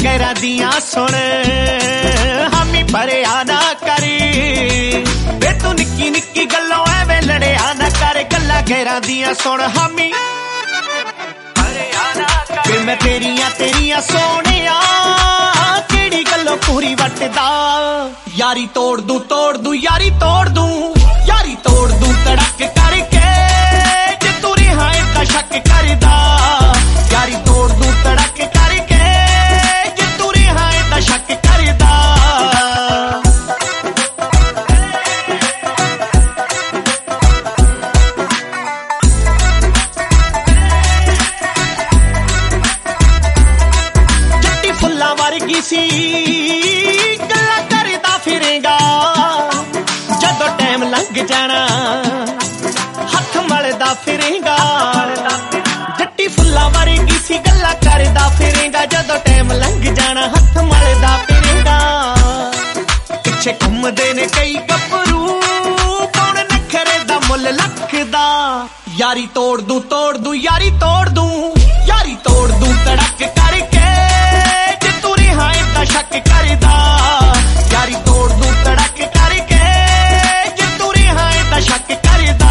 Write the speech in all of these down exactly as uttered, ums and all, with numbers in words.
गैरां दियां सुन हामी भरिया ना करी वे तू निक्की निक्की गल्लों एवें लड़िया ना कर गल्लां गैरां दियां सुन हामी भरिया ना कर वे मैं तेरियां तेरियां सोहणिया केड़ी गल्लों पूरी वटदा यारी तोड़ दूं तोड़ दूं यारी तोड़ दूं यारी तोड़ दूं तड़क करके जे तू रिहा इदा शक करदा यारी तोड़ दूं तड़क करके जे तू रिहा इदा शक करदा जट्टी फुल्लां वर्गी सी गल्लां करदा फिरेगा जदों टाइम लंघ जाना हथ मलदा फिरेगा जट्टी फुल्लां वर्गी सी गल्लां करदा फिरेगा जदों टाइम लंघ जाना हथ मलदा फिरेगा पिछे घुमदे ने कई गभरू कौन नखरे दा मुल लखदा यारी तोड़ दूं तोड़ दूं यारी तोड़ दूं यारी तोड़ दूं तड़क करके जे तू रिहा इदा शक करदा यारी तोड़ दूं तड़क करके जे तू रिहा इदा शक करदा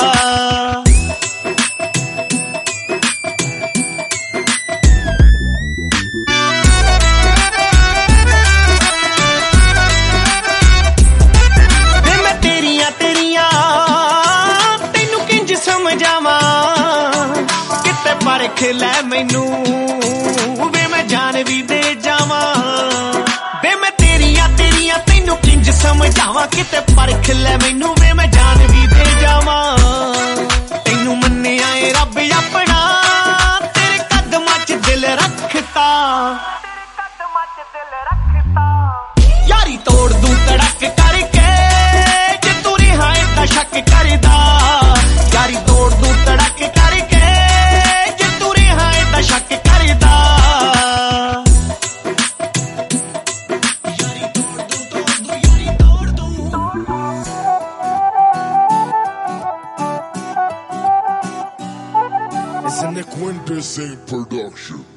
वे मैं तेरियां तेरियां तैनू किंज समझावां किते परख लै मैनू वे मैं जान भी दे जावां वे मैं तेरियां तेरियां तैनू किंज समझावां किते परख लै मैनू वे मैं जान भी दे जावां तैनू मन्निया ए रब अपना तेरे कदमां च दिल रखता यारी तोड़ दूं तड़क करके जे तू रिहा इदा शक करदा यारी तोड़ दूं तड़क करके जे तू रिहा इदा शक करदा यारी तोड़ दूं तोड़ दूं यारी तोड़ दूं It's in the Quintessence production.